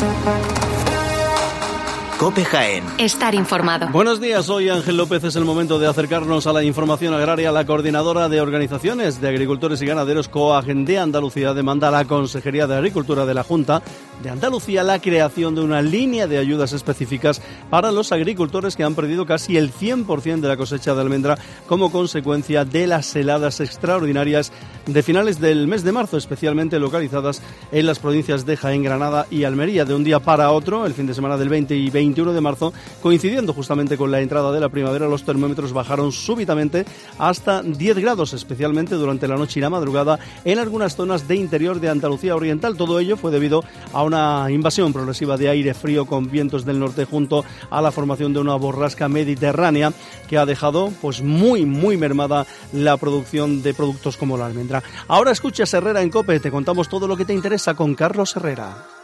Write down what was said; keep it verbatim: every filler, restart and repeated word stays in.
COPE Jaén. Estar informado. Buenos días, soy Ángel López. Es el momento de acercarnos a la información agraria. La coordinadora de organizaciones de agricultores y ganaderos COAG de Andalucía demanda a la Consejería de Agricultura de la Junta de Andalucía la creación de una línea de ayudas específicas para los agricultores que han perdido casi el cien por ciento de la cosecha de almendra como consecuencia de las heladas extraordinarias de finales del mes de marzo, especialmente localizadas en las provincias de Jaén, Granada y Almería. De un día para otro, el fin de semana del veinte y veintiuno de marzo, coincidiendo justamente con la entrada de la primavera, los termómetros bajaron súbitamente hasta diez grados, especialmente durante la noche y la madrugada en algunas zonas de interior de Andalucía Oriental. Todo ello fue debido a una invasión progresiva de aire frío con vientos del norte junto a la formación de una borrasca mediterránea que ha dejado pues muy muy mermada la producción de productos como la almendra. Ahora escuchas Herrera en COPE, te contamos todo lo que te interesa con Carlos Herrera.